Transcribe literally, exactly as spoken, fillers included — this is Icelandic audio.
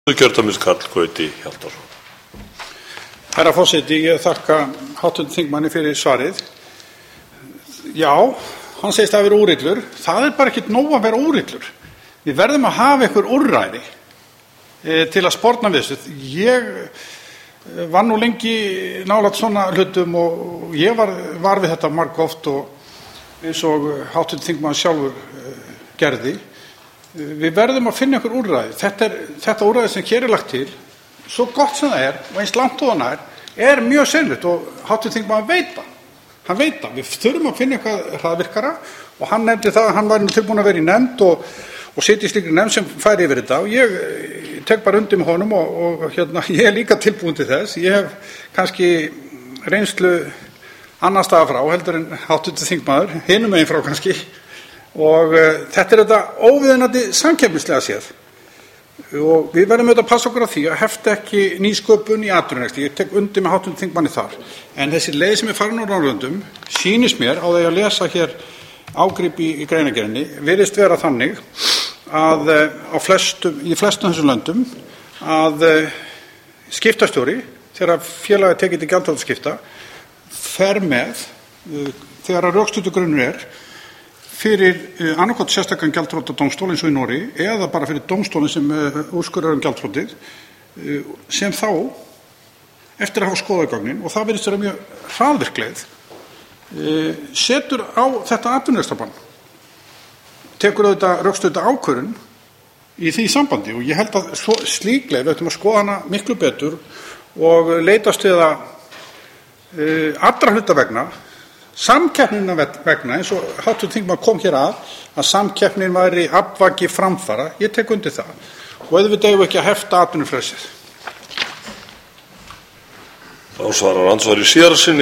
Herra forseti, ég þakka háttvirtum þingmanni fyrir svarið. Já, hann segist að vera úrillur. Það er bara ekkert nóg að vera úrillur. Við verðum að hafa einhver úrræði e, til að sporna við þessu. Ég var nú lengi nálægt svona hlutum og ég var, var við þetta margoft og eins og háttvirtur þingmaður sjálfur e, gerði. Við verðum að finna einhver úrræði. Þetta, er, þetta úrræði sem hér er lagt til, svo gott sem það er og eins langt og það er, er mjög seinlegt og háttvirtur þingmaður veit það. Hann veit það. Við þurfum að finna eitthvað hraðvirkara og hann nefndi það að hann væri nú tilbúinn að vera í nefnd og, og sitja í slíkri nefnd sem færi yfir þetta og ég, ég tek bara undir með honum og, og hérna, ég er líka tilbúinn til þess. Ég hef kannski reynslu annars staðar frá heldur en háttvirtur þingmaður, hinum megin frá kannski. Og uh, þetta er þetta óviðunandi samkeppnislega séð og við verðum auðvitað að passa okkur á því að hefta ekki nýsköpun í atvinnurekstri. Ég tek undir með háttvirtum þingmanni þar en þessi leið sem er farin á Norðurlöndum sýnist mér á því að lesa hér ágrip í, í greinargerðinni virðist vera þannig að uh, á flestum, í flestum þessum löndum að uh, skiptastjóri þegar félagið tekið til gjaldþrotaskipta fer með uh, þegar að rökstuddur grunnur er fyrir uh, annarkot sérstakann gjaldþrotadómstól eins og í Noregi eða bara fyrir dómstólinn sem uh, úrskurðar um gjaldþrotið uh, sem þá eftir að hafa skoðað gögnin og það virðist vera mjög hraðvirkleið uh, setur á þetta atvinnurekstrarbann tekur auðvitað rökstudda ákvörðun í því sambandi og ég held að svo, slíklega við ættum að skoða hana miklu betur og leitast við að uh, allra hluta vegna samkeppnina vegna eins og háttvirtur þingmaður kom hér að að samkeppnin væri afvaki framfara, ég tek undir það og auðvitað eigum við ekki að hefta atvinnufrelsið. Þá svarar andsvari síðara sinni